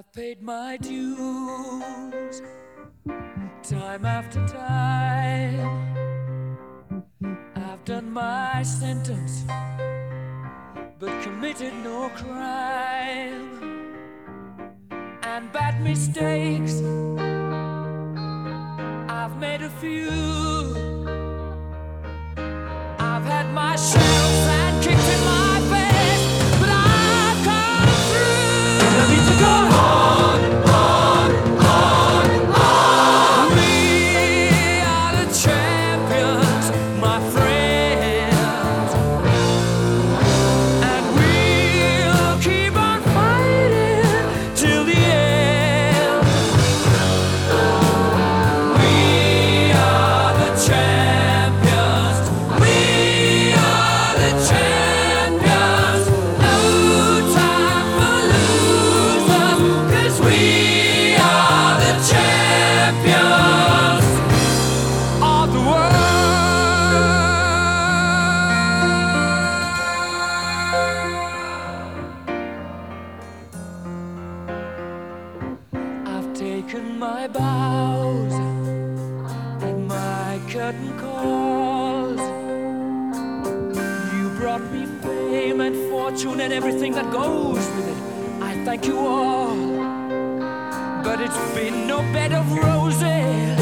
I've paid my dues time after time. I've done my sentence but committed no crime. And bad mistakes I've made a few. I've had my shells and kicked in my face, but I've come through. I need to go on, on. We are the champions, my friends, and we'll keep on fighting till the end. We are the champions. We are the champions. No time for losers, 'cause we are the champions of the world. I've taken my bows and my curtain calls. You brought me fame and fortune and everything that goes with it. I thank you all, but it's been no bed of roses.